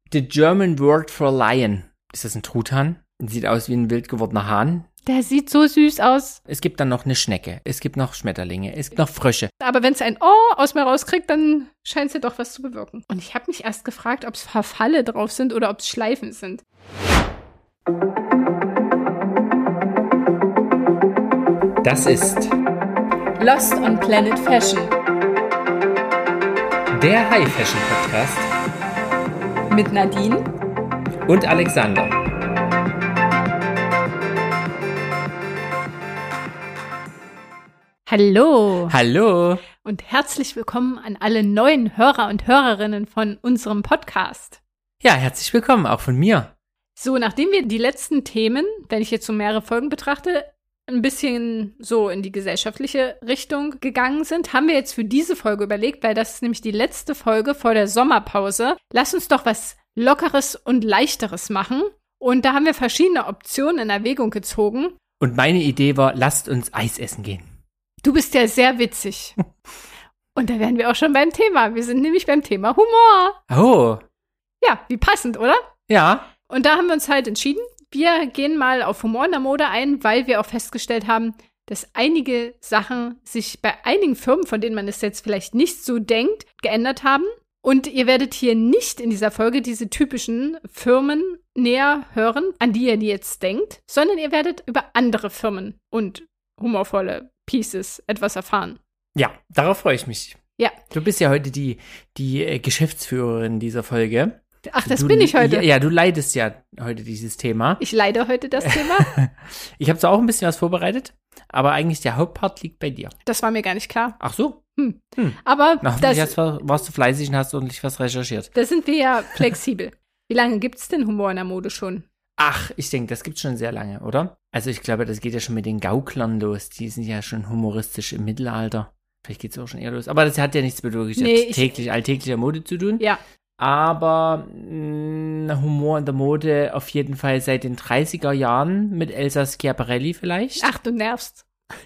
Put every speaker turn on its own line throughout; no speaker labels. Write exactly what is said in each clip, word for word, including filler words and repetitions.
The German word for lion. Ist das ein Truthahn? Sieht aus wie ein wild gewordener Hahn.
Der sieht so süß aus.
Es gibt dann noch eine Schnecke. Es gibt noch Schmetterlinge. Es gibt noch Frösche.
Aber wenn es ein Oh aus mir rauskriegt, dann scheint es ja doch was zu bewirken. Und ich habe mich erst gefragt, ob es Verfalle drauf sind oder ob es Schleifen sind.
Das ist
Lost on Planet Fashion.
Der High Fashion Podcast
Mit Nadine
und Alexander.
Hallo.
Hallo.
Und herzlich willkommen an alle neuen Hörer und Hörerinnen von unserem Podcast.
Ja, herzlich willkommen, auch von mir.
So, nachdem wir die letzten Themen, wenn ich jetzt so mehrere Folgen betrachte, ein bisschen so in die gesellschaftliche Richtung gegangen sind, haben wir jetzt für diese Folge überlegt, weil das ist nämlich die letzte Folge vor der Sommerpause. Lass uns doch was Lockeres und Leichteres machen. Und da haben wir verschiedene Optionen in Erwägung gezogen.
Und meine Idee war, lasst uns Eis essen gehen.
Du bist ja sehr witzig. Und da wären wir auch schon beim Thema. Wir sind nämlich beim Thema Humor.
Oh.
Ja, wie passend, oder?
Ja.
Und da haben wir uns halt entschieden, wir gehen mal auf Humor in der Mode ein, weil wir auch festgestellt haben, dass einige Sachen sich bei einigen Firmen, von denen man es jetzt vielleicht nicht so denkt, geändert haben. Und ihr werdet hier nicht in dieser Folge diese typischen Firmen näher hören, an die ihr jetzt denkt, sondern ihr werdet über andere Firmen und humorvolle Pieces etwas erfahren.
Ja, darauf freue ich mich.
Ja.
Du bist ja heute die, die äh, Geschäftsführerin dieser Folge.
Ach, das
du,
bin ich heute.
Ja, ja, du leidest ja heute dieses Thema.
Ich leide heute das Thema.
Ich habe zwar auch ein bisschen was vorbereitet, aber eigentlich der Hauptpart liegt bei dir.
Das war mir gar nicht klar.
Ach so?
Hm.
Hm.
Aber
Na,
das,
jetzt warst du fleißig und hast ordentlich was recherchiert.
da sind wir ja flexibel. Wie lange gibt es denn Humor in der Mode schon?
Ach, ich denke, das gibt's schon sehr lange, oder? Also ich glaube, das geht ja schon mit den Gauklern los. Die sind ja schon humoristisch im Mittelalter. Vielleicht geht's auch schon eher los. Aber das hat ja nichts mit wirklich
Nee, ich-
täglich, alltäglicher Mode zu tun.
Ja.
Aber mh, Humor in der Mode auf jeden Fall seit den dreißiger Jahren mit Elsa Schiaparelli vielleicht.
Ach, du nervst.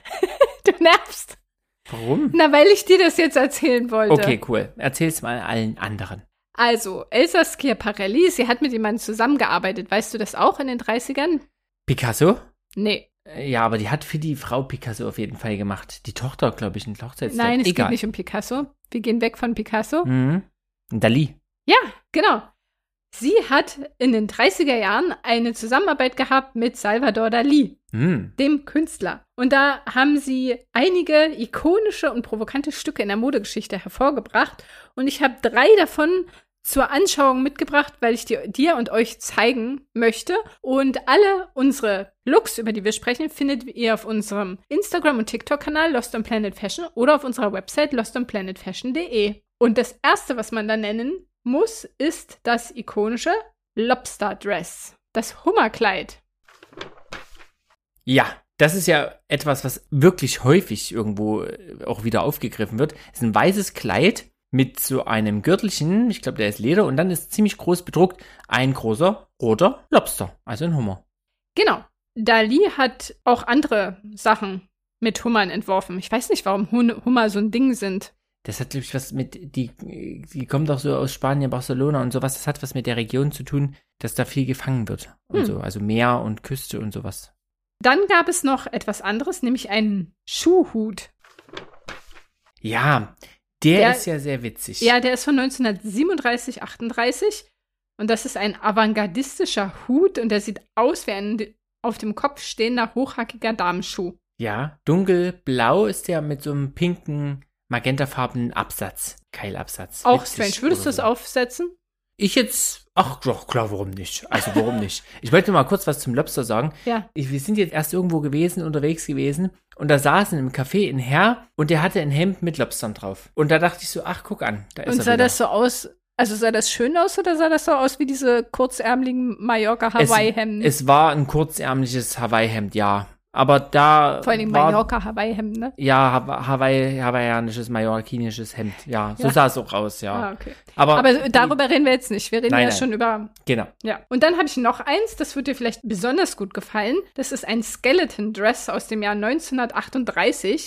Du nervst.
Warum?
Na, weil ich dir das jetzt erzählen wollte.
Okay, cool. Erzähl's mal allen anderen.
Also, Elsa Schiaparelli, sie hat mit jemandem zusammengearbeitet. Weißt du das auch in den dreißigern?
Picasso?
Nee.
Ja, aber die hat für die Frau Picasso auf jeden Fall gemacht. Die Tochter, glaube ich, ein Hochzeitstag.
Nein, es
Egal.
geht nicht um Picasso. Wir gehen weg von Picasso.
Mhm. Dali.
Ja, genau. Sie hat in den dreißiger Jahren eine Zusammenarbeit gehabt mit Salvador Dali,
Mhm.
dem Künstler. Und da haben sie einige ikonische und provokante Stücke in der Modegeschichte hervorgebracht. Und ich habe drei davon zur Anschauung mitgebracht, weil ich dir, dir und euch zeigen möchte. Und alle unsere Looks, über die wir sprechen, findet ihr auf unserem Instagram- und TikTok-Kanal Lost on Planet Fashion oder auf unserer Website lost on planet fashion punkt de. Und das erste, was man da nennen muss, ist das ikonische Lobster Dress, das Hummerkleid.
Ja, das ist ja etwas, was wirklich häufig irgendwo äh, auch wieder aufgegriffen wird. Es ist ein weißes Kleid mit so einem Gürtelchen, ich glaube, der ist Leder, und dann ist ziemlich groß bedruckt ein großer roter Lobster, also ein Hummer.
Genau. Dali hat auch andere Sachen mit Hummern entworfen. Ich weiß nicht, warum Hun- Hummer so ein Ding sind.
Das hat, glaube ich, was mit, die, die kommt doch so aus Spanien, Barcelona und sowas, das hat was mit der Region zu tun, dass da viel gefangen wird und
Hm.
so, also Meer und Küste und sowas.
Dann gab es noch etwas anderes, nämlich einen Schuhhut.
Ja, der,
Der-
ist ja sehr witzig.
Ja, der ist von neunzehnhundertsiebenunddreißig, achtunddreißig. Und das ist ein avantgardistischer Hut und der sieht aus wie ein auf dem Kopf stehender, hochhackiger Damenschuh.
Ja, dunkelblau ist der mit so einem pinken, magentafarbenen Absatz. Keilabsatz.
Auch
Witzig
strange. Würdest du
oder
es
so.
aufsetzen?
Ich jetzt, ach doch, klar, warum nicht? Also warum nicht? Ich wollte mal kurz was zum Lobster sagen.
Ja.
Ich, wir sind jetzt erst irgendwo gewesen, unterwegs gewesen und da saß in einem Café ein Herr und der hatte ein Hemd mit Lobstern drauf. Und da dachte ich so, ach, guck an, da ist
Und
er
sah
wieder.
das so aus, also sah das schön aus oder sah das so aus wie diese kurzärmeligen Mallorca-Hawaii-Hemden?
Es, es war ein kurzärmliches Hawaii-Hemd, ja. Aber da
Vor allem
war,
Mallorca-Hawaii-Hemden, ne?
ja, Hawa- Hawaii, hawaiianisches, mallorquinisches Hemd, ja. So
Ja.
sah es auch aus, ja.
Ah, okay.
Aber,
Aber darüber reden wir jetzt nicht. Wir reden
Nein,
ja
nein.
schon über.
genau.
Ja. Und dann habe ich noch eins, das wird dir vielleicht besonders gut gefallen. Das ist ein Skeleton Dress aus dem Jahr neunzehnhundertachtunddreißig.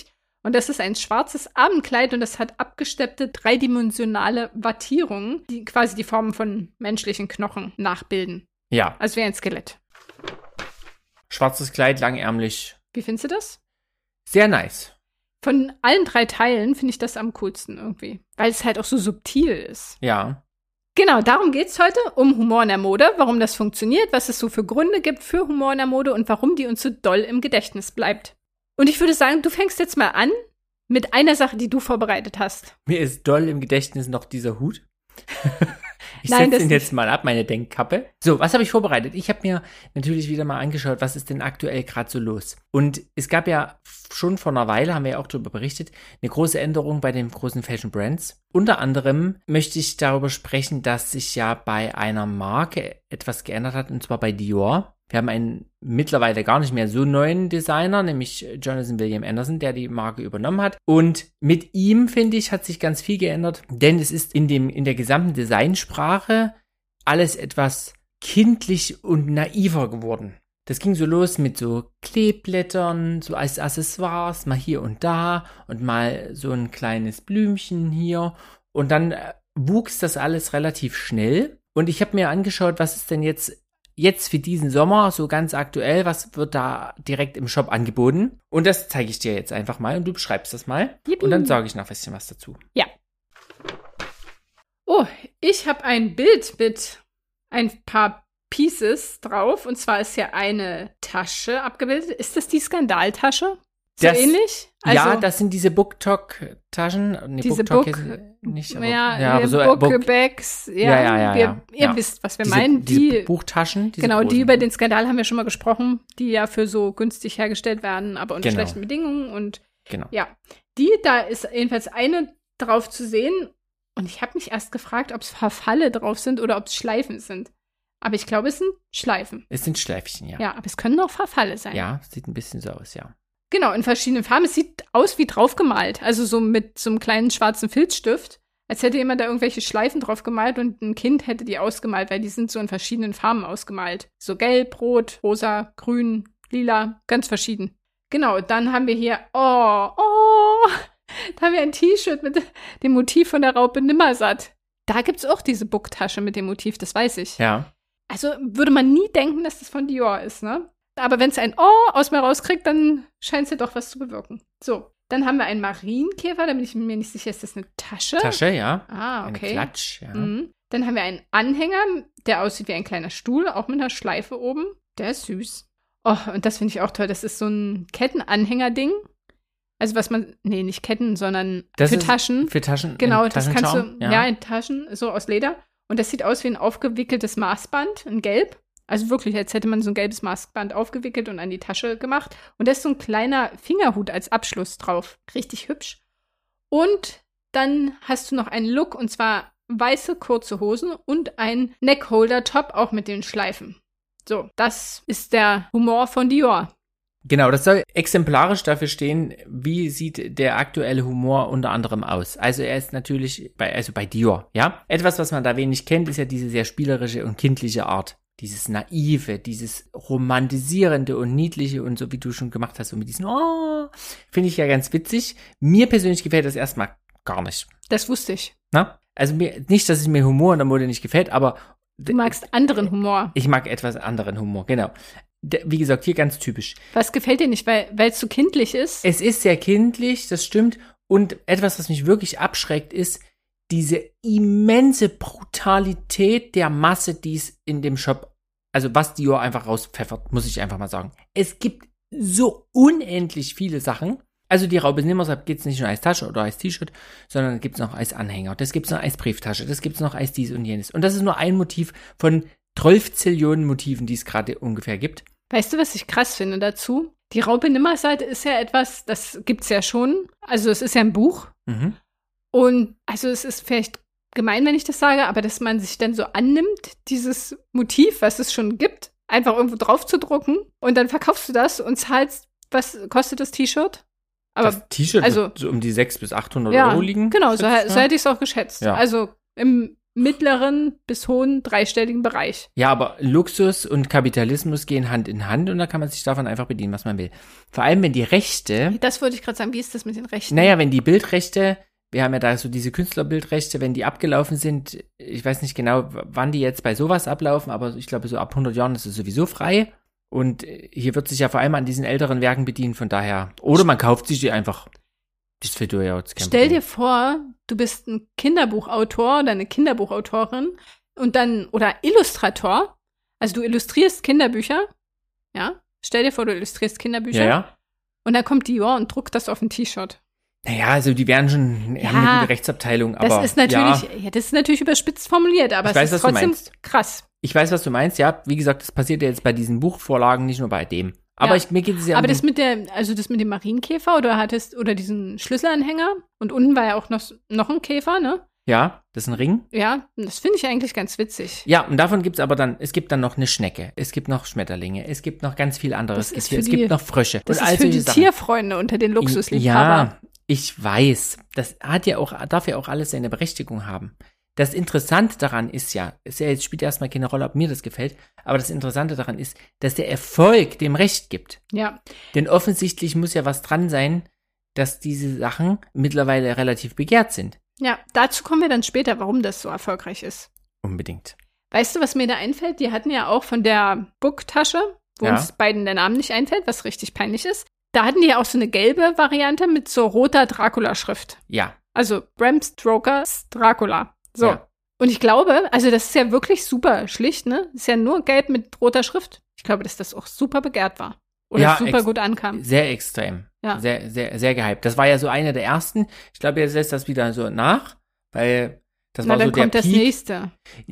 Und das ist ein schwarzes Abendkleid und das hat abgesteppte dreidimensionale Wattierungen, die quasi die Formen von menschlichen Knochen nachbilden.
Ja.
Also wie ein Skelett.
Schwarzes Kleid, langärmlich.
Wie findest du das?
Sehr nice.
Von allen drei Teilen finde ich das am coolsten irgendwie. Weil es halt auch so subtil ist.
Ja.
Genau, darum geht's heute, um Humor in der Mode, warum das funktioniert, was es so für Gründe gibt für Humor in der Mode und warum die uns so doll im Gedächtnis bleibt. Und ich würde sagen, du fängst jetzt mal an mit einer Sache, die du vorbereitet hast.
Mir ist doll im Gedächtnis noch dieser Hut. Ich
Nein,
setze
das
ihn jetzt mal ab, meine Denkkappe. So, was habe ich vorbereitet? Ich habe mir natürlich wieder mal angeschaut, was ist denn aktuell gerade so los. Und es gab ja schon vor einer Weile, haben wir ja auch darüber berichtet, eine große Änderung bei den großen Fashion Brands. Unter anderem möchte ich darüber sprechen, dass sich ja bei einer Marke etwas geändert hat, und zwar bei Dior. Wir haben einen mittlerweile gar nicht mehr so neuen Designer, nämlich Jonathan William Anderson, der die Marke übernommen hat. Und mit ihm, finde ich, hat sich ganz viel geändert, denn es ist in dem, in der gesamten Designsprache alles etwas kindlich und naiver geworden. Das ging so los mit so Kleeblättern, so als Accessoires, mal hier und da und mal so ein kleines Blümchen hier. Und dann äh, wuchs das alles relativ schnell. Und ich habe mir angeschaut, was ist denn jetzt Jetzt für diesen Sommer, so ganz aktuell, was wird da direkt im Shop angeboten? Und das zeige ich dir jetzt einfach mal und du beschreibst das mal.
Yippie.
Und dann sage ich noch ein bisschen was dazu.
Ja. Oh, ich habe ein Bild mit ein paar Pieces drauf. Und zwar ist ja eine Tasche abgebildet. Ist das die Skandaltasche? So
das,
ähnlich?
Also, ja,
also,
das sind diese Book-Talk-Taschen. Nee,
diese
Book-Talk
Book,
ist nicht, aber,
ja,
ja, aber so
Book,
Book,
Bags, ja,
ja, ja, ja,
wir,
ja,
ihr
ja.
wisst, was wir
diese,
meinen.
Diese
Die
Buchtaschen. Diese
genau,
großen.
die über den Skandal haben wir schon mal gesprochen, die ja für so günstig hergestellt werden, aber unter
Genau.
schlechten Bedingungen. Und
Genau.
ja, die, da ist jedenfalls eine drauf zu sehen. Und ich habe mich erst gefragt, ob es Verfalle drauf sind oder ob es Schleifen sind. Aber ich glaube, es sind Schleifen.
Es sind Schleifchen, ja.
Ja, aber es können auch Verfalle sein.
Ja, sieht ein bisschen so aus, ja.
Genau, in verschiedenen Farben. Es sieht aus wie draufgemalt. Also so mit so einem kleinen schwarzen Filzstift. Als hätte jemand da irgendwelche Schleifen drauf gemalt und ein Kind hätte die ausgemalt, weil die sind so in verschiedenen Farben ausgemalt. So gelb, rot, rosa, grün, lila, ganz verschieden. Genau, dann haben wir hier, oh, oh, da haben wir ein T-Shirt mit dem Motiv von der Raupe Nimmersatt. Da gibt's auch diese Book-Tasche mit dem Motiv, das weiß ich.
Ja.
Also würde man nie denken, dass das von Dior ist, ne? Aber wenn es ein Oh aus mir rauskriegt, dann scheint es ja doch was zu bewirken. So, dann haben wir einen Marienkäfer, da bin ich mir nicht sicher, ist das eine Tasche?
Tasche, ja.
Ah, okay.
Eine Klatsch, ja.
Mhm. Dann haben wir einen Anhänger, der aussieht wie ein kleiner Stuhl, auch mit einer Schleife oben. Der ist süß. Oh, und das finde ich auch toll. Das ist so ein Kettenanhänger-Ding. Also was man, nee, nicht Ketten, sondern
Das
für
ist
Taschen.
Für Taschen.
Genau,
in
das kannst du,
Taschenschaum,
ja. ja, in Taschen, so aus Leder. Und das sieht aus wie ein aufgewickeltes Maßband, in Gelb. Also wirklich, als hätte man so ein gelbes Maßband aufgewickelt und an die Tasche gemacht. Und da ist so ein kleiner Fingerhut als Abschluss drauf. Richtig hübsch. Und dann hast du noch einen Look, und zwar weiße kurze Hosen und ein Neckholder-Top, auch mit den Schleifen. So, das ist der Humor von Dior.
Genau, das soll exemplarisch dafür stehen, wie sieht der aktuelle Humor unter anderem aus. Also er ist natürlich bei, also bei Dior, ja. Etwas, was man da wenig kennt, ist ja diese sehr spielerische und kindliche Art. Dieses Naive, dieses Romantisierende und Niedliche und so, wie du schon gemacht hast, so mit diesen, oh, finde ich ja ganz witzig. Mir persönlich gefällt das erstmal gar nicht.
Das wusste ich.
Na? Also mir, nicht, dass es mir Humor in der Mode nicht gefällt, aber
Du magst anderen Humor.
ich mag etwas anderen Humor, genau. Der, wie gesagt, hier ganz typisch.
Was gefällt dir nicht, weil es zu kindlich ist?
Es ist sehr kindlich, das stimmt. Und etwas, was mich wirklich abschreckt, ist diese immense Brutalität der Masse, die es in dem Shop, also was Dior einfach rauspfeffert, muss ich einfach mal sagen. Es gibt so unendlich viele Sachen. Also die Raupe Nimmersatt gibt es nicht nur als Tasche oder als T-Shirt, sondern gibt es noch als Anhänger. Das gibt es noch als Brieftasche, das gibt es noch als dies und jenes. Und das ist nur ein Motiv von zwölf Zillionen Motiven, die es gerade ungefähr gibt.
Weißt du, was ich krass finde dazu? Die Raupe Nimmersatt ist ja etwas, das gibt's ja schon. Also es ist ja ein Buch.
Mhm.
Und also es ist vielleicht gemein, wenn ich das sage, aber dass man sich dann so annimmt, dieses Motiv, was es schon gibt, einfach irgendwo drauf zu drucken und dann verkaufst du das und zahlst, was kostet das T-Shirt? Aber
das T-Shirt
also,
wird so um die sechshundert bis achthundert
ja,
Euro liegen.
Genau, so,
schätze ich,
so
ne?
hätte ich es auch geschätzt.
Ja.
Also im mittleren bis hohen dreistelligen Bereich.
Ja, aber Luxus und Kapitalismus gehen Hand in Hand und da kann man sich davon einfach bedienen, was man will. Vor allem, wenn die Rechte,
Das wollte ich gerade sagen, wie ist das mit den Rechten?
naja, wenn die Bildrechte, wir haben ja da so diese Künstlerbildrechte, wenn die abgelaufen sind, ich weiß nicht genau, wann die jetzt bei sowas ablaufen, aber ich glaube, so ab hundert Jahren ist es sowieso frei. Und hier wird sich ja vor allem an diesen älteren Werken bedienen, von daher. Oder man kauft sich die einfach. Das ist für du ja jetzt kein
Stell
Problem.
dir vor, du bist ein Kinderbuchautor oder eine Kinderbuchautorin und dann, oder Illustrator. Also du illustrierst Kinderbücher. Ja? Stell dir vor, du illustrierst Kinderbücher.
Ja, ja.
Und dann kommt Dior und druckt das auf ein T-Shirt.
Naja, also die werden schon,
Ja,
haben eine gute Rechtsabteilung, aber.
Das ist natürlich,
ja,
ja, das ist natürlich überspitzt formuliert, aber
Ich
es
weiß,
ist
was du
trotzdem
meinst.
krass.
ich weiß, was du meinst, ja. Wie gesagt, das passiert ja jetzt bei diesen Buchvorlagen, nicht nur bei dem. Aber
Ja.
ich, mir geht es ja
Aber
um
das
den-
mit der, also das mit dem Marienkäfer oder hattest, oder diesen Schlüsselanhänger und unten war ja auch noch, noch ein Käfer, ne?
ja, das ist ein Ring.
Ja, das finde ich eigentlich ganz witzig.
Ja, und davon gibt's aber dann, es gibt dann noch eine Schnecke, es gibt noch Schmetterlinge, es gibt noch ganz viel anderes.
Das
Es
ist
gibt,
für
es
die-
gibt noch Frösche.
Das
und
ist
all
für
solche
die
Sachen.
Tierfreunde unter den Luxusliebhabern.
Ja, ich weiß. Das hat ja auch, darf ja auch alles seine Berechtigung haben. Das Interessante daran ist ja, ist ja, jetzt spielt erstmal keine Rolle, ob mir das gefällt, aber das Interessante daran ist, dass der Erfolg dem Recht gibt.
Ja.
Denn offensichtlich muss ja was dran sein, dass diese Sachen mittlerweile relativ begehrt sind.
Ja, dazu kommen wir dann später, warum das so erfolgreich ist.
Unbedingt.
Weißt du, was mir da einfällt? Die hatten ja auch von der Book-Tasche, wo
Ja.
uns beiden der Name nicht einfällt, was richtig peinlich ist. Da hatten die ja auch so eine gelbe Variante mit so roter Dracula-Schrift.
Ja.
Also Bram Stokers Dracula. So.
Ja.
Und ich glaube, also das ist ja wirklich super schlicht, ne? Ist ja nur gelb mit roter Schrift. Ich glaube, dass das auch super begehrt war. Oder
Ja,
super
ex-
gut ankam.
Sehr extrem.
Ja.
Sehr, sehr, sehr gehypt. Das war ja so einer der ersten. Ich glaube, jetzt lässt das wieder so nach, weil das
Na,
war
dann
so der
kommt das
Peak.
nächste.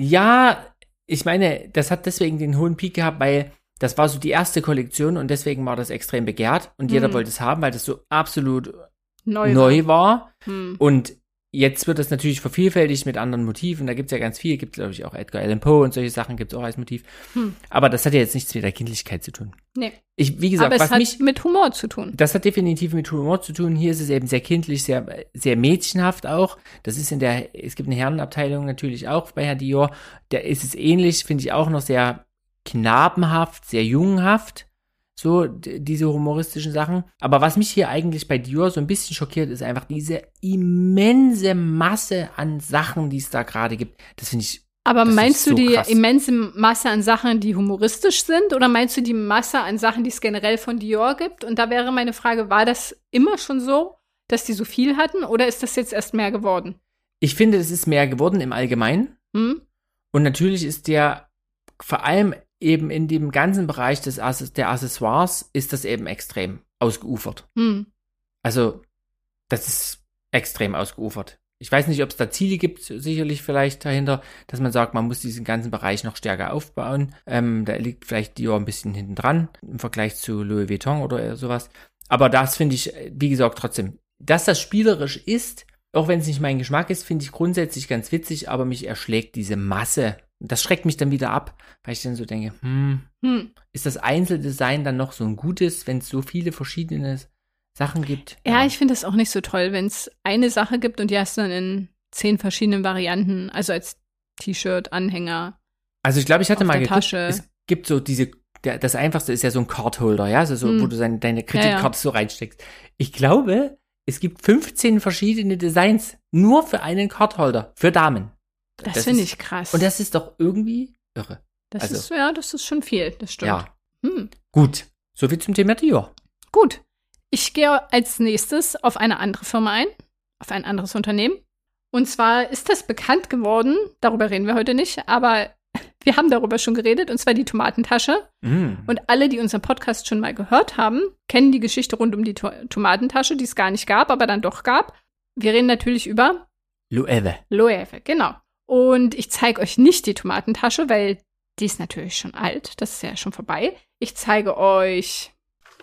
Ja, ich meine, das hat deswegen den hohen Peak gehabt, weil das war so die erste Kollektion und deswegen war das extrem begehrt und jeder
Mhm.
wollte es haben, weil das so absolut
Neu.
neu war.
Hm.
Und jetzt wird das natürlich vervielfältigt mit anderen Motiven. Da gibt's ja ganz viel. Gibt, glaube ich, auch Edgar Allan Poe und solche Sachen gibt's auch als Motiv.
Hm.
Aber das hat ja jetzt nichts mit der Kindlichkeit zu tun.
Nee.
Ich, wie gesagt,
Aber es
was
hat
mich,
mit Humor zu tun.
das hat definitiv mit Humor zu tun. Hier ist es eben sehr kindlich, sehr, sehr mädchenhaft auch. Das ist in der, es gibt eine Herrenabteilung natürlich auch bei Herr Dior. Da ist es ähnlich, finde ich auch noch sehr knabenhaft, sehr jungenhaft. So, d- diese humoristischen Sachen. Aber was mich hier eigentlich bei Dior so ein bisschen schockiert, ist einfach diese immense Masse an Sachen, die es da gerade gibt. Das finde ich,
Aber
Das
meinst
ist
du
so
die
krass.
immense Masse an Sachen, die humoristisch sind? Oder meinst du die Masse an Sachen, die es generell von Dior gibt? Und da wäre meine Frage, war das immer schon so, dass die so viel hatten? Oder ist das jetzt erst mehr geworden?
ich finde, es ist mehr geworden im Allgemeinen.
Hm?
Und natürlich ist der, vor allem eben in dem ganzen Bereich des Access- der Accessoires, ist das eben extrem ausgeufert.
Hm.
Also, das ist extrem ausgeufert. Ich weiß nicht, ob es da Ziele gibt, sicherlich vielleicht dahinter, dass man sagt, man muss diesen ganzen Bereich noch stärker aufbauen. Ähm, da liegt vielleicht Dior ein bisschen hinten dran im Vergleich zu Louis Vuitton oder sowas. Aber das finde ich, wie gesagt, trotzdem, dass das spielerisch ist, auch wenn es nicht mein Geschmack ist, finde ich grundsätzlich ganz witzig, aber mich erschlägt diese Masse. Das schreckt mich dann wieder ab, weil ich dann so denke, hm,
Hm.
ist das Einzeldesign dann noch so ein gutes, wenn es so viele verschiedene Sachen gibt?
Ja, ich finde es auch nicht so toll, wenn es eine Sache gibt und die hast du dann in zehn verschiedenen Varianten, also als T-Shirt, Anhänger.
Also ich glaube, ich hatte
auf
mal
der
geguckt,
Tasche.
es gibt so diese, der, das einfachste ist ja so ein Cardholder, ja, also so,
Hm.
wo du seine, deine
Ja,
Kreditkarte so reinsteckst. Ich glaube, es gibt fünfzehn verschiedene Designs nur für einen Cardholder, für Damen.
Das,
Das
finde
ist-
ich krass.
Und das ist doch irgendwie irre.
das
also-
ist, ja, das ist schon viel, das stimmt.
Ja,
Hm.
gut. Soviel zum Thema Dior.
Gut. Ich gehe als nächstes auf eine andere Firma ein, auf ein anderes Unternehmen. Und zwar ist das bekannt geworden, darüber reden wir heute nicht, aber wir haben darüber schon geredet, und zwar die Tomatentasche.
Mm.
Und alle, die unseren Podcast schon mal gehört haben, kennen die Geschichte rund um die to Tomatentasche, die es gar nicht gab, aber dann doch gab. Wir reden natürlich über
Loewe.
Loewe, genau. Und ich zeige euch nicht die Tomatentasche, weil die ist natürlich schon alt. Das ist ja schon vorbei. Ich zeige euch,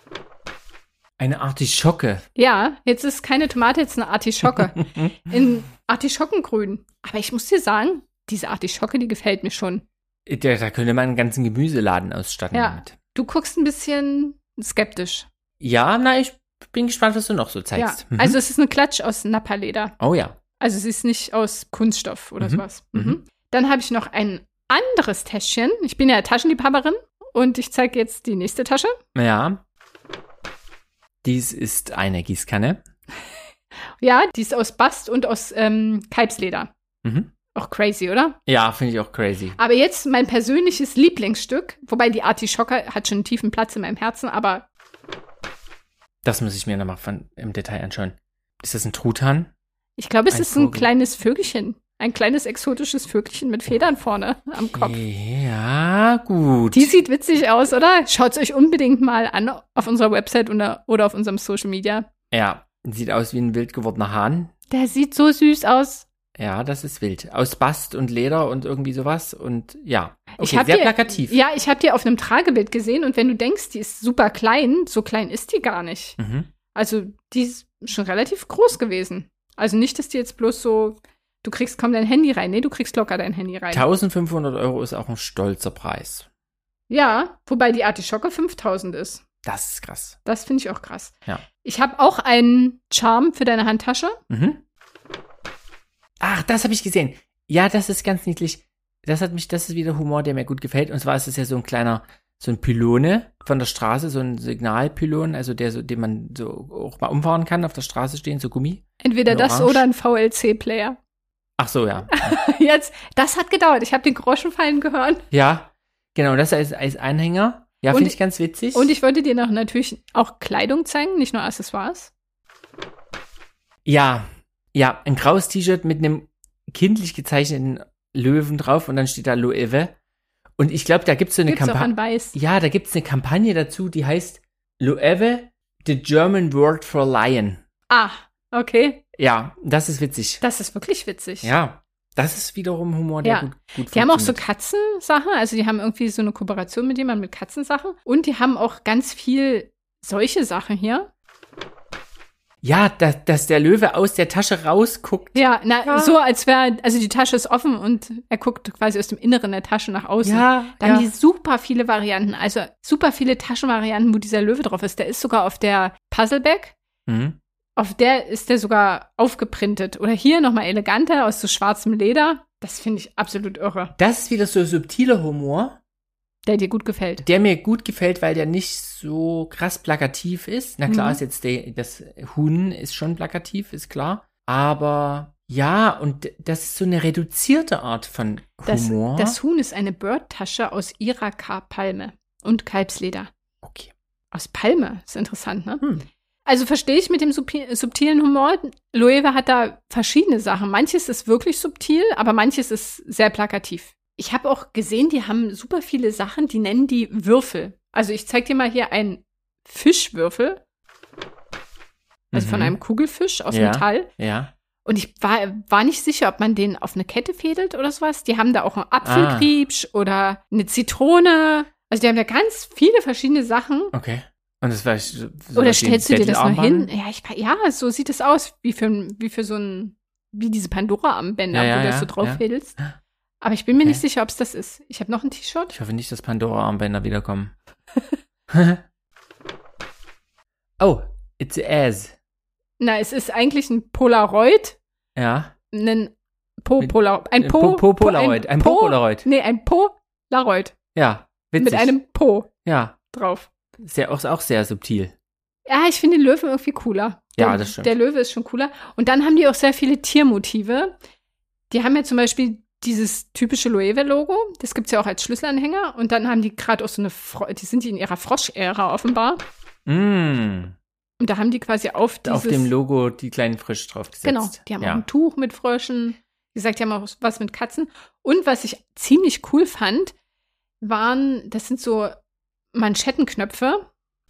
Eine Artischocke.
ja, jetzt ist keine Tomate, jetzt eine Artischocke. In Artischockengrün. Aber ich muss dir sagen, diese Artischocke, die gefällt mir schon.
Da, da könnte man einen ganzen Gemüseladen ausstatten
Ja.
damit.
Du guckst ein bisschen skeptisch.
Ja, na, ich bin gespannt, was du noch so
Ja,
zeigst. Mhm.
also es ist eine Klatsch aus Nappa-Leder.
Oh ja.
Also sie ist nicht aus Kunststoff oder
Mhm.
sowas. Mhm.
Mhm.
Dann habe ich noch ein anderes Täschchen. Ich bin ja Taschenliebhaberin und ich zeige jetzt die nächste Tasche.
Ja. Dies ist eine Gießkanne.
Ja, die ist aus Bast und aus ähm, Kalbsleder.
Mhm.
Auch crazy, oder?
Ja, finde ich auch crazy.
Aber jetzt mein persönliches Lieblingsstück, wobei die Artischocke hat schon einen tiefen Platz in meinem Herzen, aber
Das muss ich mir nochmal von im Detail anschauen. Ist das ein Truthahn?
ich glaube, es
Ein
ist ein
Vogel.
kleines Vögelchen. Ein kleines exotisches Vögelchen mit Federn vorne am Kopf.
Ja, gut.
Die sieht witzig aus, oder? Schaut es euch unbedingt mal an auf unserer Website oder, oder auf unserem Social Media.
Ja, sieht aus wie ein wild gewordener Hahn.
Der sieht so süß aus.
Ja, das ist wild. Aus Bast und Leder und irgendwie sowas. Und ja, okay,
Ich hab
sehr
die-
plakativ.
Ja, ich habe die auf einem Tragebild gesehen und wenn du denkst, die ist super klein, so klein ist die gar nicht.
Mhm.
Also die ist schon relativ groß gewesen. Also nicht, dass die jetzt bloß so, du kriegst kaum dein Handy rein. Nee, du kriegst locker dein Handy rein.
eintausendfünfhundert Euro ist auch ein stolzer Preis.
Ja, wobei die Artischocke fünftausend ist.
Das ist krass.
Das finde ich auch krass.
Ja.
Ich habe auch einen Charme für deine Handtasche.
Mhm. Ach, das habe ich gesehen. Ja, das ist ganz niedlich. Das hat mich, das ist wieder Humor, der mir gut gefällt. Und zwar ist es ja so ein kleiner, so ein Pylone von der Straße, so ein Signalpylon, also der, so, den man so auch mal umfahren kann, auf der Straße stehen, so Gummi.
Entweder
In
das
Orange.
oder ein V L C-Player.
Ach so, ja.
Jetzt, das hat gedauert. Ich habe den Groschen fallen gehört.
Ja, genau, das als, als Anhänger. Ja,
Und
finde ich ganz witzig.
Und ich wollte dir noch natürlich auch Kleidung zeigen, nicht nur Accessoires.
Ja, ja, ein graues T-Shirt mit einem kindlich gezeichneten Löwen drauf und dann steht da Loewe. Und ich glaube, da gibt's so eine
Gibt's auch
Kampagne.
an Weiß.
Ja, da gibt's eine Kampagne dazu, die heißt Loewe, the German word for lion.
Ah, okay.
Ja, das ist witzig.
Das ist wirklich witzig.
Ja, das ist wiederum Humor, der
Ja.
gut, gut
Die haben auch so
funktioniert.
Katzensachen, also die haben irgendwie so eine Kooperation mit jemandem mit Katzensachen. Und die haben auch ganz viel solche Sachen hier.
Ja, dass, dass der Löwe aus der Tasche rausguckt.
Ja, na,
Ja.
so als wäre, also die Tasche ist offen und er guckt quasi aus dem Inneren der Tasche nach außen.
Ja,
Da
ja.
haben die super viele Varianten, also super viele Taschenvarianten, wo dieser Löwe drauf ist. Der ist sogar auf der Puzzleback.
Mhm.
Auf der ist der sogar aufgeprintet. Oder hier nochmal eleganter aus so schwarzem Leder. Das finde ich absolut irre.
Das ist wieder so subtiler Humor,
Der dir gut gefällt.
der mir gut gefällt, weil der nicht so krass plakativ ist. Na klar
Mhm.
ist jetzt der, das Huhn ist schon plakativ, ist klar. Aber ja, und das ist so eine reduzierte Art von
Das,
Humor.
das Huhn ist eine Bird-Tasche aus Iraka-Palme und Kalbsleder.
okay.
Aus Palme. Ist interessant, ne?
Hm.
Also verstehe ich mit dem subti- subtilen Humor. Loewe hat da verschiedene Sachen. Manches ist wirklich subtil, aber manches ist sehr plakativ. Ich habe auch gesehen, die haben super viele Sachen, die nennen die Würfel. Also ich zeig dir mal hier einen Fischwürfel. Also
Mhm.
von einem Kugelfisch aus
Ja.
Metall.
Ja.
Und ich war, war nicht sicher, ob man den auf eine Kette fädelt oder sowas. Die haben da auch einen Apfelgriebsch oder eine Zitrone. Also die haben da ganz viele verschiedene Sachen.
Okay. Und das war so, so
Oder
was wie ein
stellst du dir das nur hin?
Bettelarmband?
Ja, ich, ja, so sieht es aus, wie für, ein- wie für so ein, wie diese Pandora-Armbänder,
Ja, ja,
wo du das
ja,
so drauf
ja.
fädelst. Aber ich bin mir
Okay.
nicht sicher, ob es das ist. Ich habe noch ein T-Shirt.
Ich hoffe nicht, dass Pandora-Armbänder wiederkommen. Oh, it's a ass.
Na, es ist eigentlich ein Polaroid.
Ja.
Ein Po
Mit-
Polaroid. Ein
Ein
Po.
Po- Po- Polaroid. Ein Po- Polaroid.
Nee, ein Polaroid.
Ja. Witzig.
Mit einem Po
Ja.
drauf.
Sehr, auch, auch sehr subtil.
Ja, ich finde den Löwen irgendwie cooler. Der,
Ja, das stimmt.
Der Löwe ist schon cooler. Und dann haben die auch sehr viele Tiermotive. Die haben ja zum Beispiel dieses typische Loewe-Logo. Das gibt's ja auch als Schlüsselanhänger. Und dann haben die gerade auch so eine, Fro die sind die in ihrer Frosch-Ära offenbar.
Mm.
Und da haben die quasi auf dieses,
Auf dem Logo die kleinen Frisch draufgesetzt.
genau, die haben
ja.
auch ein Tuch mit Fröschen. Wie gesagt, die haben auch was mit Katzen. Und was ich ziemlich cool fand, waren, das sind so Manschettenknöpfe.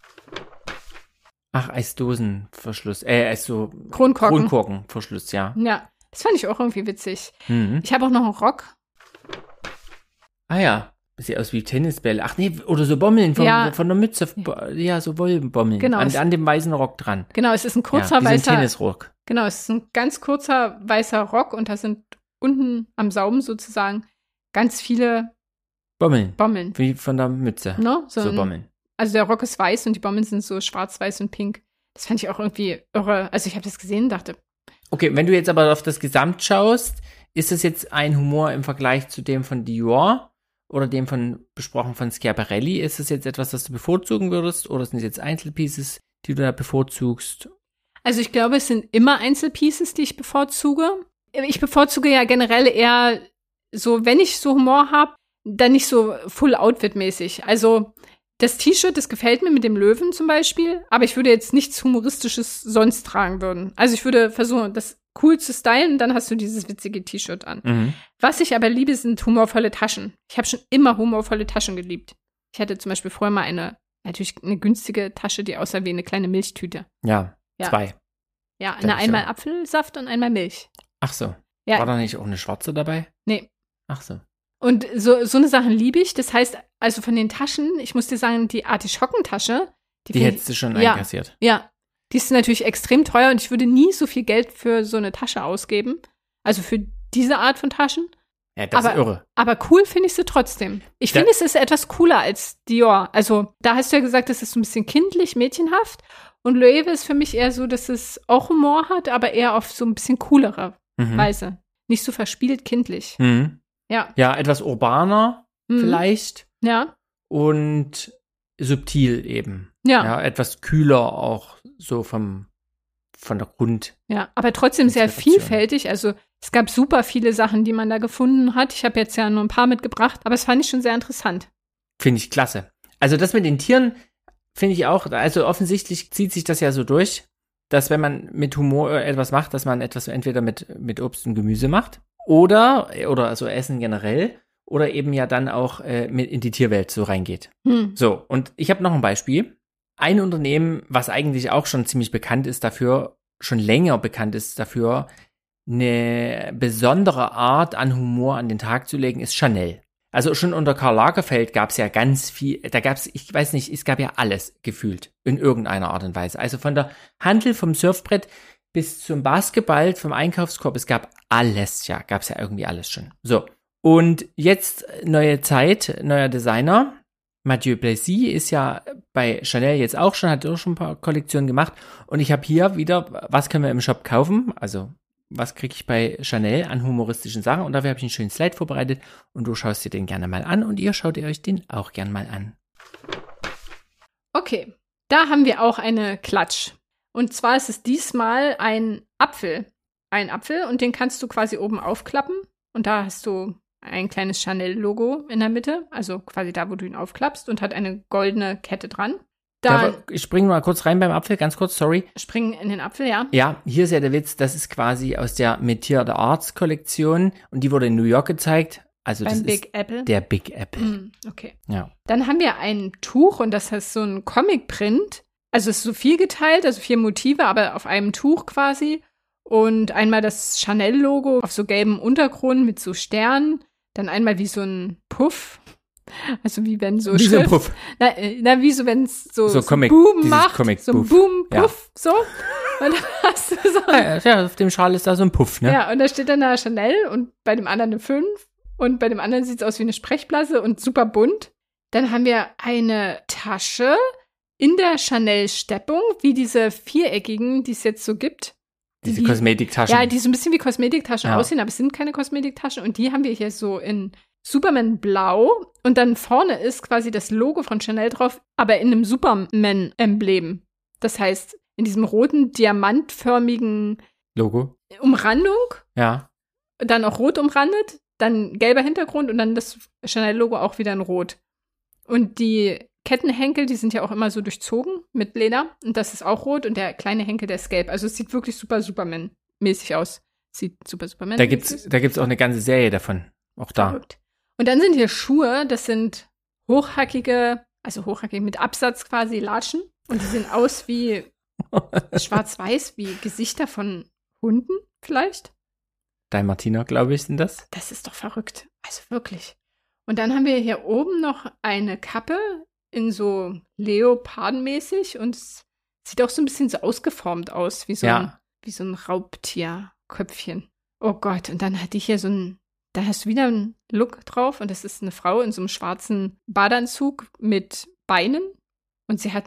Ach, Eisdosenverschluss. Äh, Eis so
Kronkorken.
Kronkorkenverschluss, ja.
Ja, das fand ich auch irgendwie witzig.
Mhm.
Ich habe auch noch einen Rock.
Ah ja. Sieht aus wie Tennisbälle. Ach nee, oder so Bommeln von,
Ja.
von der Mütze. Ja, so Wollbommeln.
Genau.
An, an dem weißen Rock dran.
Genau, es ist ein kurzer
ja, wie so ein
weißer.
Tennisrock.
Genau, es ist ein ganz kurzer weißer Rock und da sind unten am Saum sozusagen ganz viele
Bommeln.
Bommeln.
Wie von der Mütze.
Ne? So,
So
ein-
Bommeln.
Also der Rock ist weiß und die Bommeln sind so schwarz, weiß und pink. Das fand ich auch irgendwie irre. Also ich habe das gesehen und dachte,
Okay, wenn du jetzt aber auf das Gesamt schaust, ist das jetzt ein Humor im Vergleich zu dem von Dior oder dem von, besprochen von Schiaparelli? Ist das jetzt etwas, das du bevorzugen würdest oder sind es jetzt Einzelpieces, die du da bevorzugst?
Also ich glaube, es sind immer Einzelpieces, die ich bevorzuge. Ich bevorzuge ja generell eher so, wenn ich so Humor habe, dann nicht so Full-Outfit-mäßig. Also das T-Shirt, das gefällt mir mit dem Löwen zum Beispiel, aber ich würde jetzt nichts Humoristisches sonst tragen würden. Also ich würde versuchen, das cool zu stylen, dann hast du dieses witzige T-Shirt an.
Mhm.
Was ich aber liebe, sind humorvolle Taschen. Ich habe schon immer humorvolle Taschen geliebt. Ich hatte zum Beispiel vorher mal eine, natürlich eine günstige Tasche, die aussah wie eine kleine Milchtüte.
Ja,
Ja.
zwei.
Ja,
Glaub
eine
ich
einmal
auch.
Apfelsaft und einmal Milch.
Ach so.
Ja.
War da nicht auch eine schwarze dabei?
Nee.
Ach so.
Und so, so eine Sachen liebe ich. Das heißt, also von den Taschen, ich muss dir sagen, die Artischockentasche, die,
Die
find
hättest du schon
ja.
einkassiert.
Ja, die ist natürlich extrem teuer und ich würde nie so viel Geld für so eine Tasche ausgeben. Also für diese Art von Taschen.
Ja, das
aber,
ist irre.
Aber cool finde ich sie trotzdem. Ich
Da-
finde, es ist etwas cooler als Dior. Also da hast du ja gesagt, das ist so ein bisschen kindlich, mädchenhaft. Und Loewe ist für mich eher so, dass es auch Humor hat, aber eher auf so ein bisschen coolere
Mhm.
Weise. Nicht so verspielt kindlich.
Mhm.
Ja.
Ja, etwas urbaner
Mhm.
vielleicht
Ja.
und subtil eben.
Ja.
Ja, etwas kühler auch so vom von der Grund.
Ja, aber trotzdem sehr
Inspiration.
vielfältig. Also es gab super viele Sachen, die man da gefunden hat. Ich habe jetzt ja nur ein paar mitgebracht, aber es fand ich schon sehr interessant.
Finde ich klasse. Also das mit den Tieren finde ich auch, also offensichtlich zieht sich das ja so durch, dass wenn man mit Humor etwas macht, dass man etwas entweder mit, mit Obst und Gemüse macht oder, oder also Essen generell oder eben ja dann auch äh, mit in die Tierwelt so reingeht.
Hm.
So, und ich habe noch ein Beispiel. Ein Unternehmen, was eigentlich auch schon ziemlich bekannt ist dafür, schon länger bekannt ist dafür, eine besondere Art an Humor an den Tag zu legen, ist Chanel. Also schon unter Karl Lagerfeld gab es ja ganz viel, da gab es, ich weiß nicht, es gab ja alles gefühlt, in irgendeiner Art und Weise. Also von der Handel vom Surfbrett bis zum Basketball, vom Einkaufskorb, es gab alles, ja, gab es ja irgendwie alles schon. So, und jetzt neue Zeit, neuer Designer. Mathieu Plessis ist ja bei Chanel jetzt auch schon, hat auch schon ein paar Kollektionen gemacht. Und ich habe hier wieder, was können wir im Shop kaufen? Also, was kriege ich bei Chanel an humoristischen Sachen? Und dafür habe ich einen schönen Slide vorbereitet. Und du schaust dir den gerne mal an. Und ihr schaut ihr euch den auch gerne mal an.
Okay, da haben wir auch eine Klatsch. Und zwar ist es diesmal ein Apfel. Ein Apfel und den kannst du quasi oben aufklappen. Und da hast du ein kleines Chanel-Logo in der Mitte, also quasi da, wo du ihn aufklappst und hat eine goldene Kette dran. Dann
Da, ich springe mal kurz rein beim Apfel, ganz kurz, sorry.
springen in den Apfel, ja.
Ja, hier ist ja der Witz, das ist quasi aus der Metier der Arts Kollektion und die wurde in New York gezeigt. Also das
Beim Big
ist
Apple.
der Big Apple.
Mm, okay.
Ja.
Dann haben wir ein Tuch und das heißt so ein Comic-Print. Also es ist so viel geteilt, also vier Motive, aber auf einem Tuch quasi. Und einmal das Chanel-Logo auf so gelbem Untergrund mit so Sternen. Dann einmal wie so ein Puff. Also wie wenn so
Wie so ein
Schrift-
Puff.
Na, äh, na wie so, wenn es so,
So
so
Comic-
Boom
dieses
macht.
Comic
so ein
Puff.
Boom,
Ja.
Puff, so. Und dann hast du so.
Ja, ja, auf dem Schal ist da so ein Puff, ne?
Ja, und da steht dann da Chanel und bei dem anderen eine fünf. Und bei dem anderen sieht es aus wie eine Sprechblase und super bunt. Dann haben wir eine Tasche in der Chanel-Steppung, wie diese viereckigen, die es jetzt so gibt.
Diese
Die-
Kosmetiktaschen.
Ja, die so ein bisschen wie Kosmetiktaschen
Ja.
aussehen, aber es sind keine Kosmetiktaschen. Und die haben wir hier so in Superman Blau. Und dann vorne ist quasi das Logo von Chanel drauf, aber in einem Superman-Emblem. Das heißt, in diesem roten, diamantförmigen
Logo.
Umrandung,
Ja.
dann auch rot umrandet, dann gelber Hintergrund und dann das Chanel-Logo auch wieder in rot. Und die Kettenhenkel, die sind ja auch immer so durchzogen mit Leder. Und das ist auch rot und der kleine Henkel, der ist gelb. Also es sieht wirklich super Superman-mäßig aus. Sieht super Superman
Da gibt's, da gibt's auch eine ganze Serie davon. Auch da.
Verrückt. Und dann sind hier Schuhe, das sind hochhackige, also hochhackig mit Absatz quasi, Latschen. Und die sehen aus wie schwarz-weiß, wie Gesichter von Hunden vielleicht.
Dein Martina, glaube ich, sind das.
Das ist doch verrückt. Also wirklich. Und dann haben wir hier oben noch eine Kappe in so Leopardenmäßig und es sieht auch so ein bisschen so ausgeformt aus, wie so,
Ja.
ein, wie so ein Raubtierköpfchen. Oh Gott, und dann hat die hier so ein, da hast du wieder einen Look drauf und das ist eine Frau in so einem schwarzen Badeanzug mit Beinen und sie hat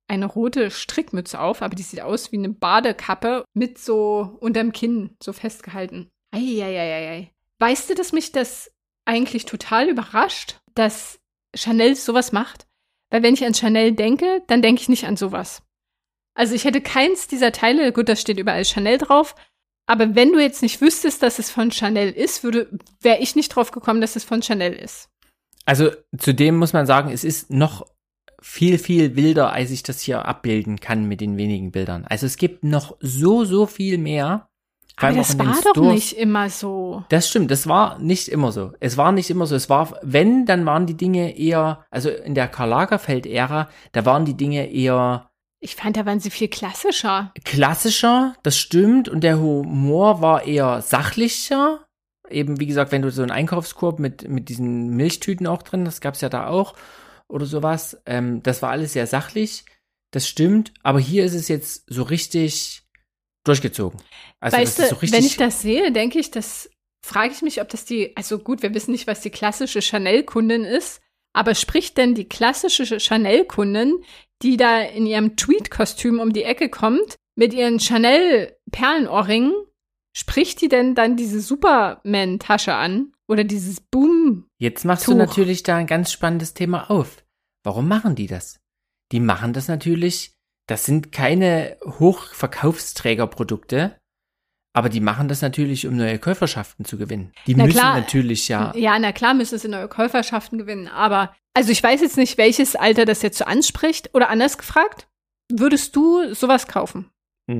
eine rote Strickmütze auf, aber die sieht aus wie eine Badekappe mit so unterm Kinn so festgehalten. Eieieiei. Weißt du, dass mich das eigentlich total überrascht, dass Chanel sowas macht? Weil wenn ich an Chanel denke, dann denke ich nicht an sowas. Also ich hätte keins dieser Teile, gut, da steht überall Chanel drauf, aber wenn du jetzt nicht wüsstest, dass es von Chanel ist, würde, wäre ich nicht drauf gekommen, dass es von Chanel ist.
Also zudem muss man sagen, es ist noch viel, viel wilder, als ich das hier abbilden kann mit den wenigen Bildern. Also es gibt noch so, so viel mehr.
Aber das war doch Stores. Nicht immer so.
Das stimmt, das war nicht immer so. Es war nicht immer so. Es war, wenn, dann waren die Dinge eher, also in der Karl Lagerfeld-Ära, da waren die Dinge eher
Ich fand, da waren sie viel klassischer.
Klassischer, das stimmt. Und der Humor war eher sachlicher. Eben, wie gesagt, wenn du so einen Einkaufskorb mit, mit diesen Milchtüten auch drin, das gab's ja da auch. Oder sowas. Ähm, das war alles sehr sachlich. Das stimmt. Aber hier ist es jetzt so richtig durchgezogen. Also,
weißt
das ist
du,
so richtig,
wenn ich das sehe, denke ich, das frage ich mich, ob das die, also gut, wir wissen nicht, was die klassische Chanel-Kundin ist, aber spricht denn die klassische Chanel-Kundin, die da in ihrem Tweed-Kostüm um die Ecke kommt, mit ihren Chanel-Perlenohrringen, spricht die denn dann diese Superman-Tasche an? Oder dieses Boom?
Jetzt machst
Tuch.
du natürlich da ein ganz spannendes Thema auf. Warum machen die das? Die machen das natürlich, das sind keine Hochverkaufsträgerprodukte, aber die machen das natürlich, um neue Käuferschaften zu gewinnen. Die
Na
müssen
klar,
natürlich ja.
Ja, na klar müssen sie neue Käuferschaften gewinnen, aber also ich weiß jetzt nicht, welches Alter das jetzt so anspricht. Oder anders gefragt, würdest du sowas kaufen?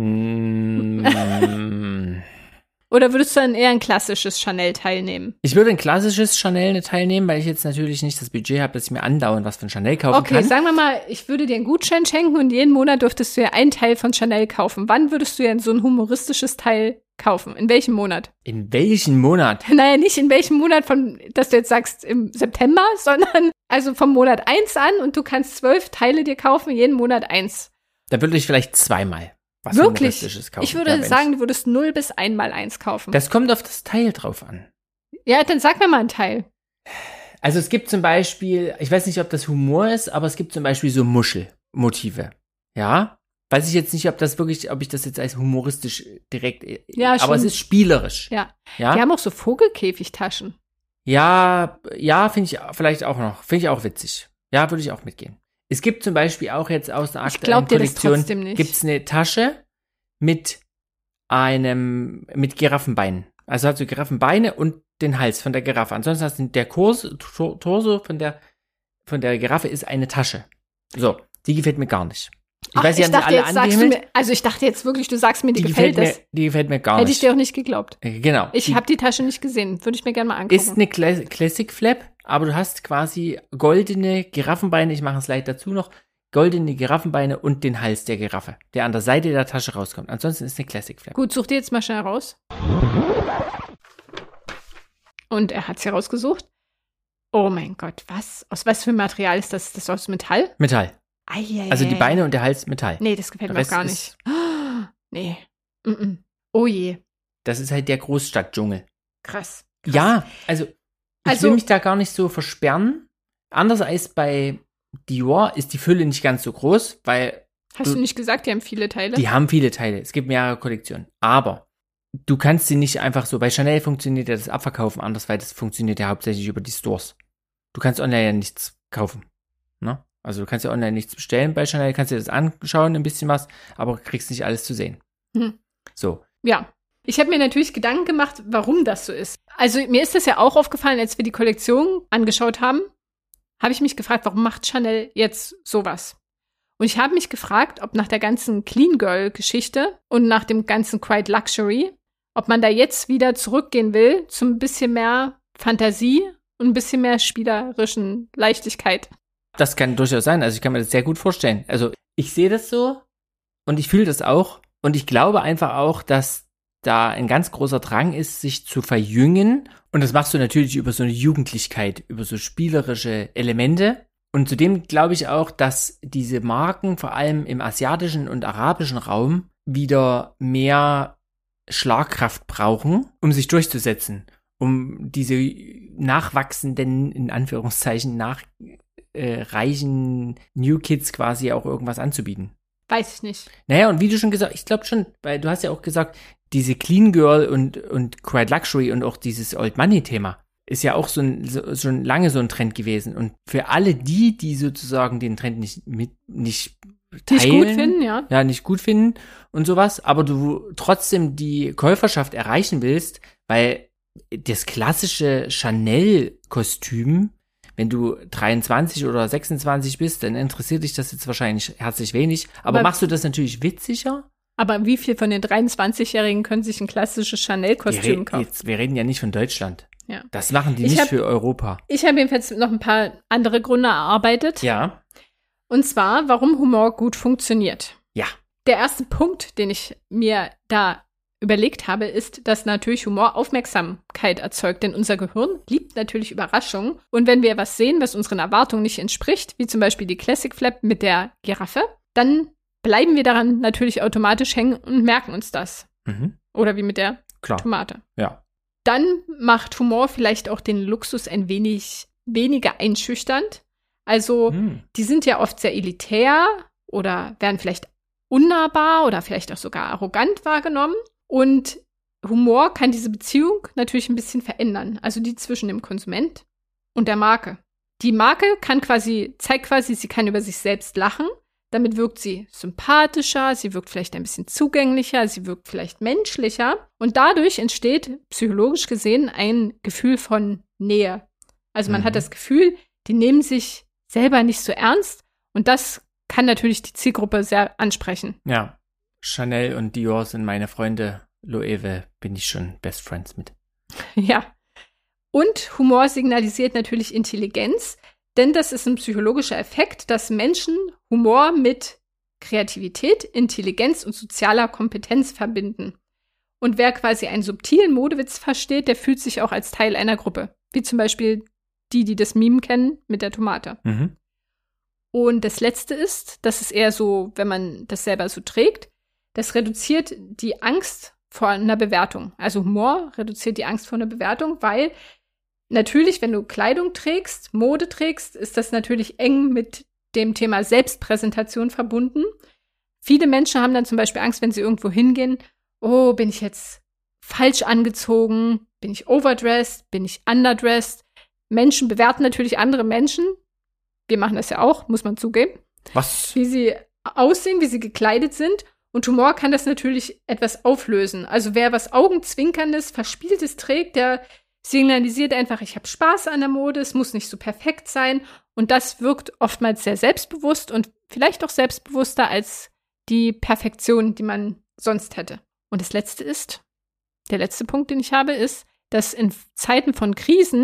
Mm.
Oder würdest du dann eher ein klassisches Chanel teilnehmen?
Ich würde ein klassisches Chanel teilnehmen, weil ich jetzt natürlich nicht das Budget habe, dass ich mir andauernd was von Chanel kaufen
okay,
kann.
Okay, sagen wir mal, ich würde dir einen Gutschein schenken und jeden Monat dürftest du ja einen Teil von Chanel kaufen. Wann würdest du denn so ein humoristisches Teil kaufen? In welchem Monat?
In welchem Monat?
Naja, nicht in welchem Monat, von, dass du jetzt sagst im September, sondern also vom Monat eins an und du kannst zwölf Teile dir kaufen, jeden Monat eins.
Da würde ich vielleicht zweimal was
Wirklich?
Humoristisches kaufen.
Ich würde
ja,
sagen, du würdest null bis einmal eins kaufen.
Das kommt auf das Teil drauf an.
Ja, dann sag mir mal einen Teil.
Also es gibt zum Beispiel, ich weiß nicht, ob das Humor ist, aber es gibt zum Beispiel so Muschelmotive. Ja? Weiß ich jetzt nicht, ob das wirklich, ob ich das jetzt als humoristisch direkt,
ja,
aber es ist spielerisch.
Ja.
Ja.
Die haben auch so Vogelkäfigtaschen.
Ja, ja, finde ich vielleicht auch noch, finde ich auch witzig. Ja, würde ich auch mitgehen. Es gibt zum Beispiel auch jetzt aus der aktuellen Kollektion, gibt es eine Tasche mit einem, mit Giraffenbeinen. Also hat so Giraffenbeine und den Hals von der Giraffe. Ansonsten hast du der Kurs, Torso von der, von der Giraffe ist eine Tasche. So, die gefällt mir gar nicht. Ich
Ach,
weiß, die
ich
haben
dachte,
sie alle
jetzt sagst du
angehimmelt.
mir, also ich dachte jetzt wirklich, du sagst mir, die,
die
gefällt,
gefällt
das.
Mir, die gefällt mir gar
Hätte
nicht.
Hätte ich dir auch nicht geglaubt.
Genau.
Ich habe die Tasche nicht gesehen. Würde ich mir gerne mal angucken.
Ist eine Cla- Classic Flap, aber du hast quasi goldene Giraffenbeine, ich mache es gleich dazu noch, goldene Giraffenbeine und den Hals der Giraffe, der an der Seite der Tasche rauskommt. Ansonsten ist eine Classic Flap.
Gut, such dir jetzt mal schnell raus. Und er hat's hier rausgesucht. Oh mein Gott, was? Aus was für Material ist das? Ist das aus Metall?
Metall.
Eieiei.
Also die Beine und der Hals Metall.
Nee, das gefällt
Der
mir auch
Rest
gar nicht. Oh, nee. Mm-mm. Oh je.
Das ist halt der Großstadtdschungel.
Krass. Krass.
Ja, also ich
Also-
will mich da gar nicht so versperren. Anders als bei Dior ist die Fülle nicht ganz so groß, weil
Hast du nicht gesagt, die haben viele Teile?
die haben viele Teile. Es gibt mehrere Kollektionen. Aber du kannst sie nicht einfach so. Bei Chanel funktioniert ja das Abverkaufen anders, weil das funktioniert ja hauptsächlich über die Stores. Du kannst online ja nichts kaufen. Ne? Also du kannst ja online nichts bestellen bei Chanel, kannst dir das anschauen, ein bisschen was, aber kriegst nicht alles zu sehen.
Hm.
So.
Ja. Ich habe mir natürlich Gedanken gemacht, warum das so ist. Also mir ist das ja auch aufgefallen, als wir die Kollektion angeschaut haben, habe ich mich gefragt, warum macht Chanel jetzt sowas? Und ich habe mich gefragt, ob nach der ganzen Clean Girl-Geschichte und nach dem ganzen Quiet Luxury, ob man da jetzt wieder zurückgehen will zum bisschen mehr Fantasie und ein bisschen mehr spielerischen Leichtigkeit.
Das kann durchaus sein. Also ich kann mir das sehr gut vorstellen. Also ich sehe das so und ich fühle das auch. Und ich glaube einfach auch, dass da ein ganz großer Drang ist, sich zu verjüngen. Und das machst du natürlich über so eine Jugendlichkeit, über so spielerische Elemente. Und zudem glaube ich auch, dass diese Marken vor allem im asiatischen und arabischen Raum wieder mehr Schlagkraft brauchen, um sich durchzusetzen. Um diese nachwachsenden, in Anführungszeichen, äh, reichen New Kids quasi auch irgendwas anzubieten.
Weiß ich nicht.
Naja, und wie du schon gesagt, ich glaube schon, weil du hast ja auch gesagt, diese Clean Girl und, und Quiet Luxury und auch dieses Old Money Thema ist ja auch so ein, so, schon lange so ein Trend gewesen. Und für alle die, die sozusagen den Trend nicht mit, nicht teilen,
Nicht gut finden, ja.
Ja, nicht gut finden und sowas, aber du trotzdem die Käuferschaft erreichen willst, weil das klassische Chanel-Kostüm, wenn du dreiundzwanzig oder sechsundzwanzig bist, dann interessiert dich das jetzt wahrscheinlich herzlich wenig. Aber, aber machst du das natürlich witziger?
Aber wie viel von den dreiundzwanzigjährigen können sich ein klassisches Chanel-Kostüm kaufen?
Jetzt, wir reden ja nicht von Deutschland.
Ja.
Das machen die
ich
nicht
hab,
für Europa.
Ich habe jedenfalls noch ein paar andere Gründe erarbeitet.
Ja.
Und zwar, warum Humor gut funktioniert.
Ja.
Der erste Punkt, den ich mir da überlegt habe, ist, dass natürlich Humor Aufmerksamkeit erzeugt. Denn unser Gehirn liebt natürlich Überraschungen. Und wenn wir was sehen, was unseren Erwartungen nicht entspricht, wie zum Beispiel die Classic Flap mit der Giraffe, dann bleiben wir daran natürlich automatisch hängen und merken uns das.
Mhm.
Oder wie mit der
Klar.
Tomate.
Ja.
Dann macht Humor vielleicht auch den Luxus ein wenig weniger einschüchternd. Also, hm. die sind ja oft sehr elitär oder werden vielleicht unnahbar oder vielleicht auch sogar arrogant wahrgenommen. Und Humor kann diese Beziehung natürlich ein bisschen verändern. Also die zwischen dem Konsument und der Marke. Die Marke kann quasi, zeigt quasi, sie kann über sich selbst lachen. Damit wirkt sie sympathischer, sie wirkt vielleicht ein bisschen zugänglicher, sie wirkt vielleicht menschlicher. Und dadurch entsteht, psychologisch gesehen, ein Gefühl von Nähe. Also man mhm. hat das Gefühl, die nehmen sich selber nicht so ernst. Und das kann natürlich die Zielgruppe sehr ansprechen.
Ja, Chanel und Dior sind meine Freunde. Loewe bin ich schon Best Friends mit.
Ja. Und Humor signalisiert natürlich Intelligenz. Denn das ist ein psychologischer Effekt, dass Menschen Humor mit Kreativität, Intelligenz und sozialer Kompetenz verbinden. Und wer quasi einen subtilen Modewitz versteht, der fühlt sich auch als Teil einer Gruppe. Wie zum Beispiel die, die das Meme kennen mit der Tomate.
Mhm.
Und das Letzte ist, das ist eher so, wenn man das selber so trägt, das reduziert die Angst vor einer Bewertung. Also Humor reduziert die Angst vor einer Bewertung, weil natürlich, wenn du Kleidung trägst, Mode trägst, ist das natürlich eng mit dem Thema Selbstpräsentation verbunden. Viele Menschen haben dann zum Beispiel Angst, wenn sie irgendwo hingehen, oh, bin ich jetzt falsch angezogen? Bin ich overdressed? Bin ich underdressed? Menschen bewerten natürlich andere Menschen. Wir machen das ja auch, muss man zugeben.
Was?
Wie sie aussehen, wie sie gekleidet sind. Und Humor kann das natürlich etwas auflösen. Also wer was Augenzwinkerndes, Verspieltes trägt, der signalisiert einfach, ich habe Spaß an der Mode, es muss nicht so perfekt sein. Und das wirkt oftmals sehr selbstbewusst und vielleicht auch selbstbewusster als die Perfektion, die man sonst hätte. Und das Letzte ist, der letzte Punkt, den ich habe, ist, dass in Zeiten von Krisen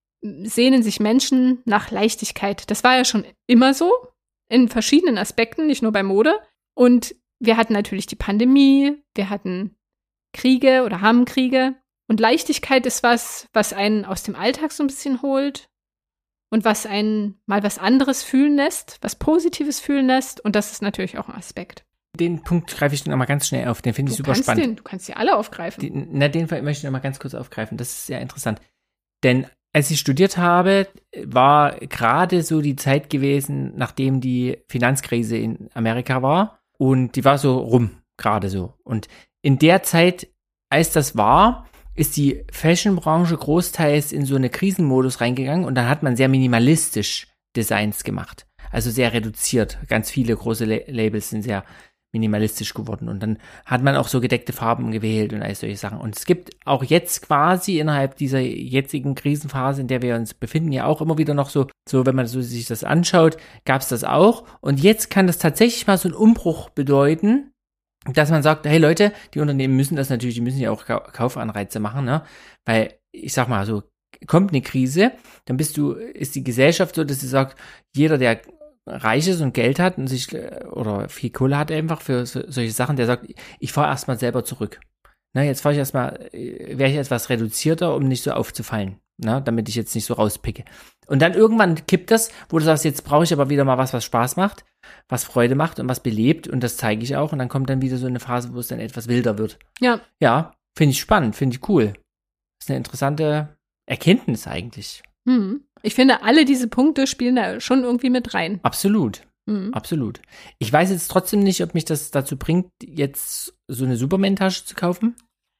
sehnen sich Menschen nach Leichtigkeit. Das war ja schon immer so, in verschiedenen Aspekten, nicht nur bei Mode. Und wir hatten natürlich die Pandemie, wir hatten Kriege oder haben Kriege. Und Leichtigkeit ist was, was einen aus dem Alltag so ein bisschen holt und was einen mal was anderes fühlen lässt, was Positives fühlen lässt. Und das ist natürlich auch ein Aspekt.
Den Punkt greife ich noch mal ganz schnell auf, den finde ich
Du
super
kannst
spannend.
Den, du kannst die alle aufgreifen.
Die, na, den Fall möchte ich noch mal ganz kurz aufgreifen, das ist sehr interessant. Denn als ich studiert habe, war gerade so die Zeit gewesen, nachdem die Finanzkrise in Amerika war. Und die war so rum, gerade so. Und in der Zeit, als das war, ist die Fashion-Branche großteils in so eine Krisenmodus reingegangen und dann hat man sehr minimalistisch Designs gemacht. Also sehr reduziert. Ganz viele große La- Labels sind sehr minimalistisch geworden und dann hat man auch so gedeckte Farben gewählt und all solche Sachen. Und es gibt auch jetzt quasi innerhalb dieser jetzigen Krisenphase, in der wir uns befinden, ja auch immer wieder noch so, so wenn man so sich das anschaut, gab es das auch. Und jetzt kann das tatsächlich mal so einen Umbruch bedeuten, dass man sagt, hey Leute, die Unternehmen müssen das natürlich, die müssen ja auch Kaufanreize machen, ne? Weil, ich sag mal so, kommt eine Krise, dann bist du, ist die Gesellschaft so, dass sie sagt, jeder, der reich ist und Geld hat und sich, oder viel Kohle hat einfach für so, solche Sachen, der sagt, ich fahre erstmal selber zurück. Na, jetzt fahre ich erstmal, wäre ich etwas reduzierter, um nicht so aufzufallen, na, damit ich jetzt nicht so rauspicke. Und dann irgendwann kippt das, wo du sagst, jetzt brauche ich aber wieder mal was, was Spaß macht, was Freude macht und was belebt und das zeige ich auch und dann kommt dann wieder so eine Phase, wo es dann etwas wilder wird.
Ja.
Ja, finde ich spannend, finde ich cool. Das ist eine interessante Erkenntnis eigentlich.
Hm. Ich finde, alle diese Punkte spielen da schon irgendwie mit rein.
Absolut.
Mhm.
Absolut. Ich weiß jetzt trotzdem nicht, ob mich das dazu bringt, jetzt so eine Superman-Tasche zu kaufen.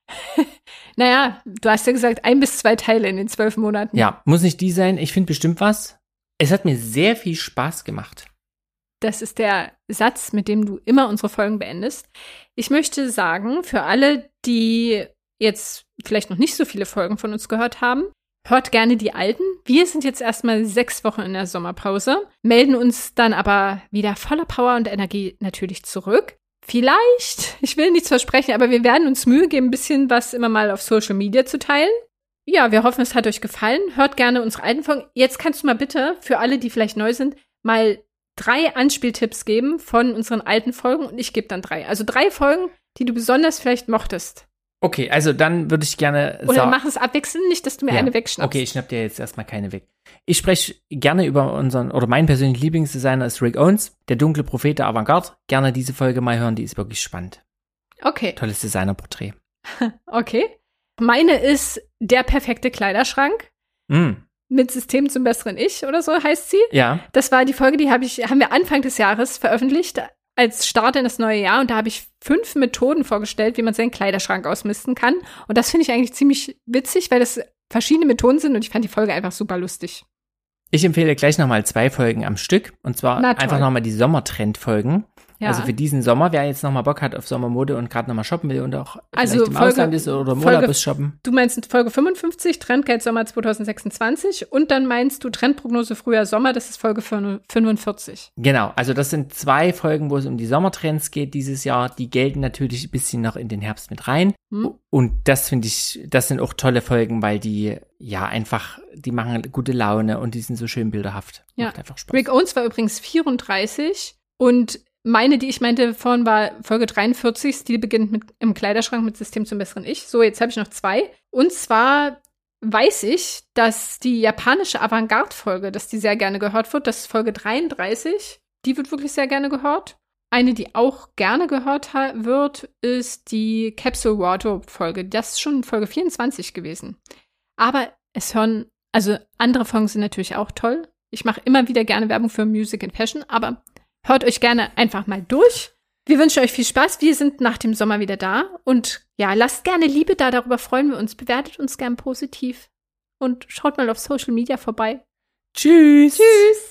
Naja, du hast ja gesagt, ein bis zwei Teile in den zwölf Monaten.
Ja, muss nicht die sein. Ich finde bestimmt was. Es hat mir sehr viel Spaß gemacht.
Das ist der Satz, mit dem du immer unsere Folgen beendest. Ich möchte sagen, für alle, die jetzt vielleicht noch nicht so viele Folgen von uns gehört haben, hört gerne die alten. Wir sind jetzt erstmal sechs Wochen in der Sommerpause, melden uns dann aber wieder voller Power und Energie natürlich zurück. Vielleicht, ich will nichts versprechen, aber wir werden uns Mühe geben, ein bisschen was immer mal auf Social Media zu teilen. Ja, wir hoffen, es hat euch gefallen. Hört gerne unsere alten Folgen. Jetzt kannst du mal bitte, für alle, die vielleicht neu sind, mal drei Anspieltipps geben von unseren alten Folgen und ich gebe dann drei. Also drei Folgen, die du besonders vielleicht mochtest.
Okay, also dann würde ich gerne
Oder mach es abwechselnd, nicht, dass du mir
ja.
eine wegschnappst.
Okay, ich schnapp dir jetzt erstmal keine weg. Ich spreche gerne über unseren, oder meinen persönlichen Lieblingsdesigner ist Rick Owens, der dunkle Prophet der Avantgarde. Gerne diese Folge mal hören, die ist wirklich spannend.
Okay.
Tolles Designerporträt.
Okay. Meine ist Der perfekte Kleiderschrank.
Mm.
Mit System zum besseren Ich oder so heißt sie.
Ja.
Das war die Folge, die hab ich, haben wir Anfang des Jahres veröffentlicht, als Start in das neue Jahr. Und da habe ich fünf Methoden vorgestellt, wie man seinen Kleiderschrank ausmisten kann. Und das finde ich eigentlich ziemlich witzig, weil das verschiedene Methoden sind. Und ich fand die Folge einfach super lustig.
Ich empfehle gleich nochmal zwei Folgen am Stück. Und zwar einfach nochmal die Sommertrend-Folgen. Ja. Also für diesen Sommer, wer jetzt nochmal Bock hat auf Sommermode und gerade nochmal shoppen will und auch
also
vielleicht im
Folge,
Ausland ist oder im
Folge,
Urlaub ist shoppen.
Du meinst Folge fünfundfünfzig, Trendguide Sommer zwanzig sechsundzwanzig und dann meinst du Trendprognose Frühjahr Sommer, das ist Folge fünfundvierzig.
Genau, also das sind zwei Folgen, wo es um die Sommertrends geht dieses Jahr. Die gelten natürlich ein bisschen noch in den Herbst mit rein. Hm. Und das finde ich, das sind auch tolle Folgen, weil die ja einfach, die machen gute Laune und die sind so schön bilderhaft.
Ja.
Macht einfach Spaß.
Rick Owens war übrigens vierunddreißig und meine, die ich meinte vorhin, war Folge dreiundvierzig. Stil beginnt mit im Kleiderschrank mit System zum besseren Ich. So, jetzt habe ich noch zwei. Und zwar weiß ich, dass die japanische Avantgarde-Folge, dass die sehr gerne gehört wird. Das ist Folge dreiunddreißig. Die wird wirklich sehr gerne gehört. Eine, die auch gerne gehört wird, ist die Capsule Wardrobe-Folge. Das ist schon Folge vierundzwanzig gewesen. Aber es hören, also andere Folgen sind natürlich auch toll. Ich mache immer wieder gerne Werbung für Music and Fashion, aber hört euch gerne einfach mal durch. Wir wünschen euch viel Spaß. Wir sind nach dem Sommer wieder da. Und ja, lasst gerne Liebe da. Darüber freuen wir uns. Bewertet uns gern positiv. Und schaut mal auf Social Media vorbei.
Tschüss.
Tschüss.